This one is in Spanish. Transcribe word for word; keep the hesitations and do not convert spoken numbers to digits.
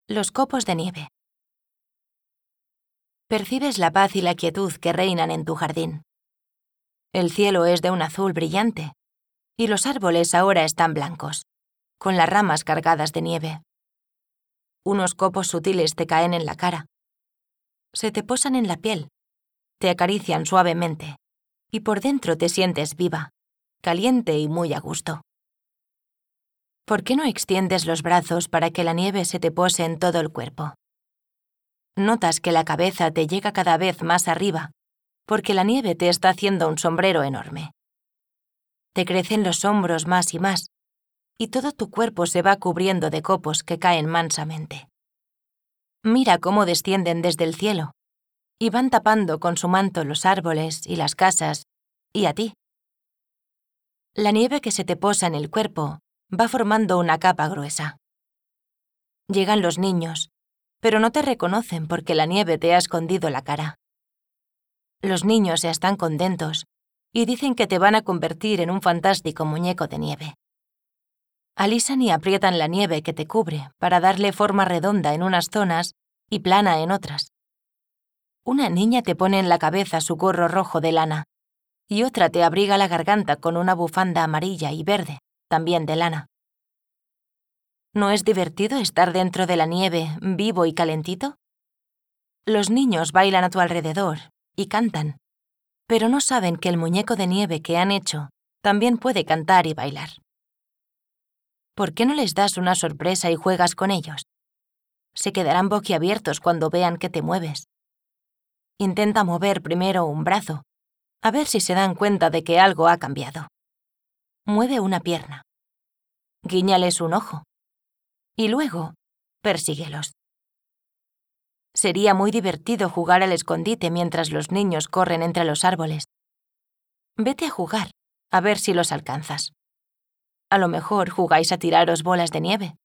Los copos de nieve. Percibes la paz y la quietud que reinan en tu jardín. El cielo es de un azul brillante, y los árboles ahora están blancos, con las ramas cargadas de nieve. Unos copos sutiles te caen en la cara. Se te posan en la piel, te acarician suavemente, y por dentro te sientes viva, caliente y muy a gusto. ¿Por qué no extiendes los brazos para que la nieve se te pose en todo el cuerpo? Notas que la cabeza te llega cada vez más arriba, porque la nieve te está haciendo un sombrero enorme. Te crecen los hombros más y más, y todo tu cuerpo se va cubriendo de copos que caen mansamente. Mira cómo descienden desde el cielo, y van tapando con su manto los árboles y las casas, y a ti. La nieve que se te posa en el cuerpo va formando una capa gruesa. Llegan los niños, pero no te reconocen porque la nieve te ha escondido la cara. Los niños están contentos y dicen que te van a convertir en un fantástico muñeco de nieve. Alisan y aprietan la nieve que te cubre para darle forma redonda en unas zonas y plana en otras. Una niña te pone en la cabeza su gorro rojo de lana y otra te abriga la garganta con una bufanda amarilla y verde, también de lana. ¿No es divertido estar dentro de la nieve, vivo y calentito? Los niños bailan a tu alrededor y cantan, pero no saben que el muñeco de nieve que han hecho también puede cantar y bailar. ¿Por qué no les das una sorpresa y juegas con ellos? Se quedarán boquiabiertos cuando vean que te mueves. Intenta mover primero un brazo, a ver si se dan cuenta de que algo ha cambiado. Mueve una pierna. Guíñales un ojo. Y luego, persíguelos. Sería muy divertido jugar al escondite mientras los niños corren entre los árboles. Vete a jugar, a ver si los alcanzas. A lo mejor jugáis a tiraros bolas de nieve.